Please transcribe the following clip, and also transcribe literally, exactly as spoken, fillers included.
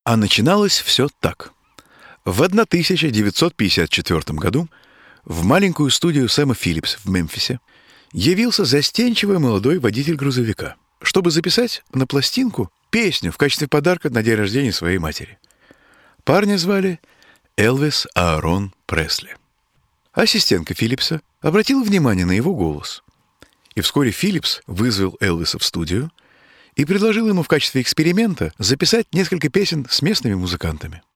А начиналось все так. В тысяча девятьсот пятьдесят четвёртом году в маленькую студию Сэма Филлипс в Мемфисе явился застенчивый молодой водитель грузовика, чтобы записать на пластинку песню в качестве подарка на день рождения своей матери. Парня звали Элвис Аарон Пресли. Ассистентка Филлипса обратила внимание на его голос. И вскоре Филлипс вызвал Элвиса в студию и предложил ему в качестве эксперимента записать несколько песен с местными музыкантами.